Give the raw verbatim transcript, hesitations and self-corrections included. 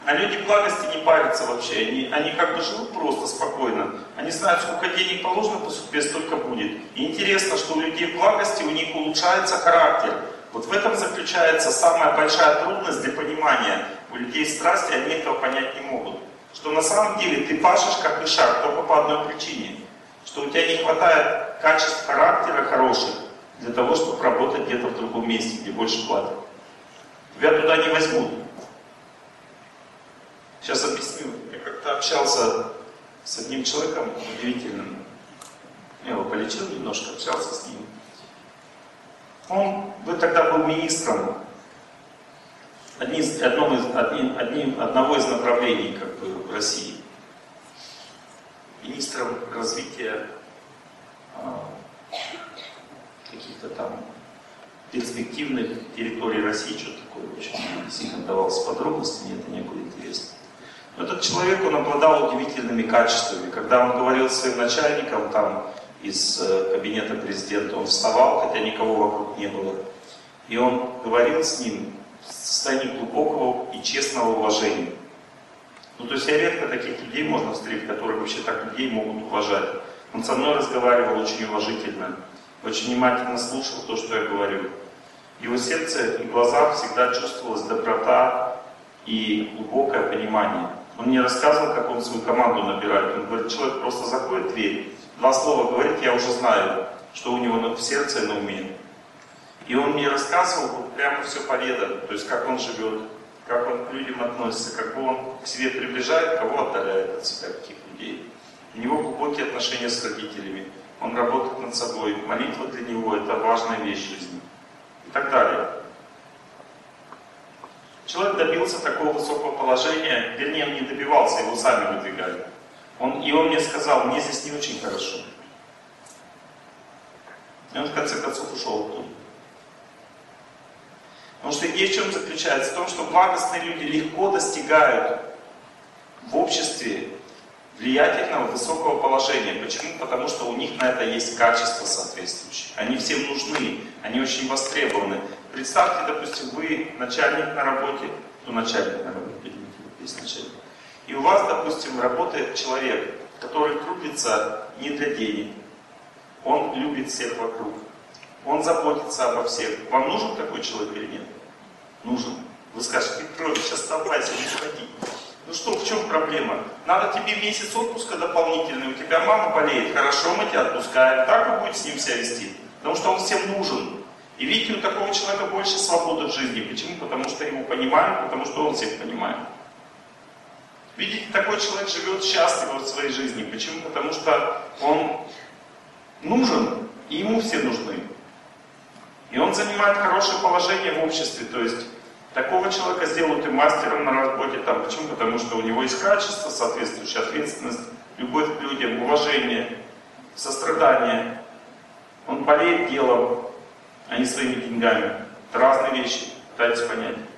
А люди благости не парятся вообще, они, они как бы живут просто, спокойно. Они знают, сколько денег положено по судьбе, столько будет. И интересно, что у людей благости, у них улучшается характер. Вот в этом заключается самая большая трудность для понимания. У людей страсти, они этого понять не могут. Что на самом деле ты пашешь как мышак, только по одной причине. Что у тебя не хватает качеств характера хороших для того, чтобы работать где-то в другом месте, где больше платят. Тебя туда не возьмут. Сейчас объясню. Я как-то общался с одним человеком удивительным. Я его полечил немножко, общался с ним. Он вы тогда был министром одним из, одном из, одним, одним, одного из направлений как бы, в России. Министром развития э, каких-то там перспективных территорий России, что такое, очень сильно давался подробности, мне это не было интересно. Но этот человек, он обладал удивительными качествами. Когда он говорил своим начальникам там из кабинета президента, он вставал, хотя никого вокруг не было. И он говорил с ним в состоянии глубокого и честного уважения. Ну, то есть я редко таких людей можно встретить, которые вообще так людей могут уважать. Он со мной разговаривал очень уважительно, очень внимательно слушал то, что я говорю. В его сердце и глазах всегда чувствовалась доброта и глубокое понимание. Он мне рассказывал, как он свою команду набирает. Он говорит, человек просто заходит в дверь, два слова говорит, я уже знаю, что у него в сердце и на уме. И он мне рассказывал вот, прямо все поведано, то есть как он живет, как он к людям относится, как бы он к себе приближает, кого отдаляет от себя, каких людей. У него глубокие отношения с родителями, он работает над собой, молитва для него это важная вещь в жизни и так далее. Человек добился такого высокого положения, вернее, он не добивался, его сами выдвигали. Он, и он мне сказал, мне здесь не очень хорошо. И он в конце концов ушел оттуда. Потому что идея в чем заключается? В том, что благостные люди легко достигают в обществе влиятельного, высокого положения. Почему? Потому что у них на это есть качество соответствующее. Они всем нужны, они очень востребованы. Представьте, допустим, вы начальник на работе, ну начальник на работе, есть начальник. И у вас, допустим, работает человек, который трудится не для денег. Он любит всех вокруг. Он заботится обо всех. Вам нужен такой человек или нет? Нужен. Вы скажете, Петрович, сейчас оставайся, не уходи. Ну что, в чем проблема? Надо тебе месяц отпуска дополнительный, у тебя мама болеет, хорошо, мы тебя отпускаем. Так вы будете с ним себя вести. Потому что он всем нужен. И видите, у такого человека больше свободы в жизни. Почему? Потому что его понимают, потому что он всех понимает. Видите, такой человек живет счастливо в своей жизни. Почему? Потому что он нужен, и ему все нужны. И он занимает хорошее положение в обществе. То есть, такого человека сделают и мастером на работе. Там. Почему? Потому что у него есть качество, соответствующая ответственность, любовь к людям, уважение, сострадание. Он болеет делом, а не своими деньгами. Это разные вещи. Пытайтесь понять.